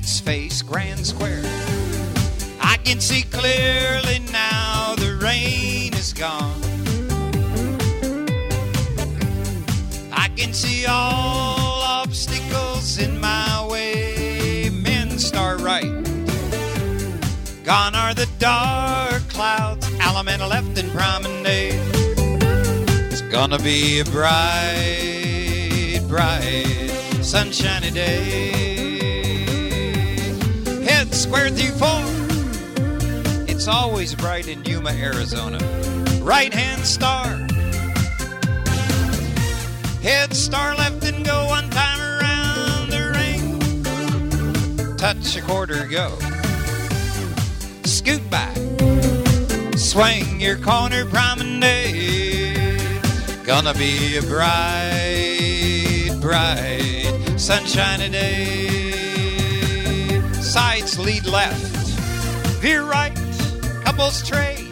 Sights face Grand Square. I can see clearly now the rain is gone. I can see all obstacles in my way. Men start right. Gone are the dark clouds, Alameda left and Promenade. It's gonna be a bright, bright, sunshiny day. Head square through 4. It's always bright in Yuma, Arizona. Right-hand star. Head star left and go one time around the ring. Touch a quarter, go. Scoot back. Swing your corner promenade. Gonna be a bright, bright, sunshiny day. Sights lead left. Veer right. Couples trade.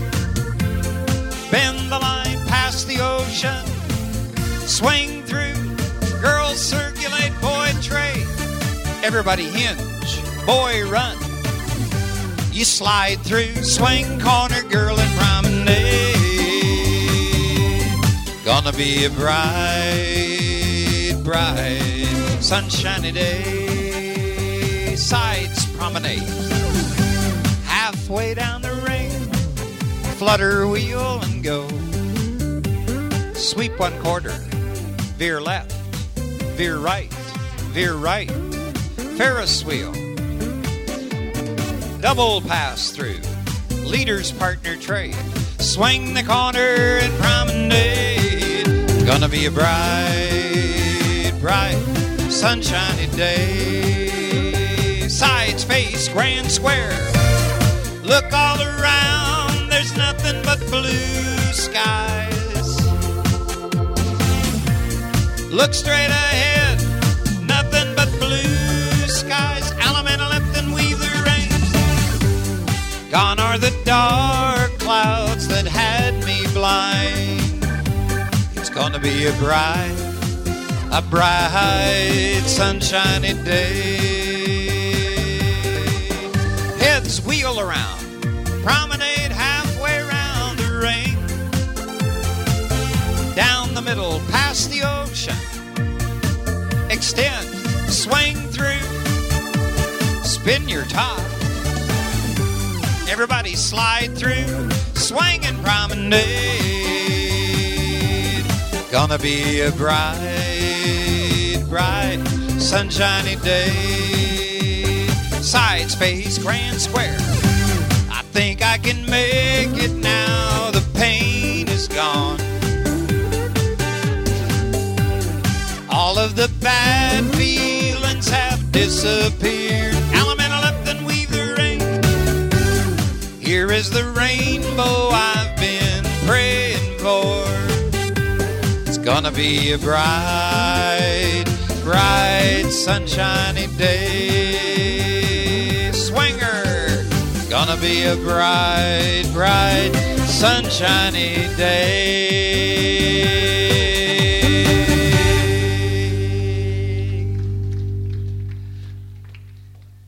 Bend the line past the ocean. Swing through. Girls circulate. Boy trade. Everybody hinge. Boy run. You slide through. Swing corner. Girl and promenade. Gonna be a bright, bright, sunshiny day. Sides promenade. Halfway down the ring. Flutter wheel and go. Sweep one quarter. Veer left. Veer right. Veer right. Ferris wheel. Double pass through. Leaders partner trade. Swing the corner and promenade. Gonna be a bright, bright, sunshiny day. Sides face Grand Square. Look all around. There's nothing but blue skies. Look straight ahead. Nothing but blue skies. Alameda left and weave the rain. Gone are the dark clouds that had me blind. It's gonna be a bright, sunshiny day. Heads wheel around, promenade halfway around the ring. Down the middle, past the ocean. Extend, swing through, spin your top. Everybody slide through, swing and promenade. Gonna be a bright, bright, sunshiny day. Sides face Grand Square. I think I can make it now. The pain is gone. All of the bad feelings have disappeared. Alameda left and weave the rain. Here is the rainbow I've been praying for. It's gonna be a bright, bright, sunshiny day. Swinger, gonna be a bright, bright, sunshiny day.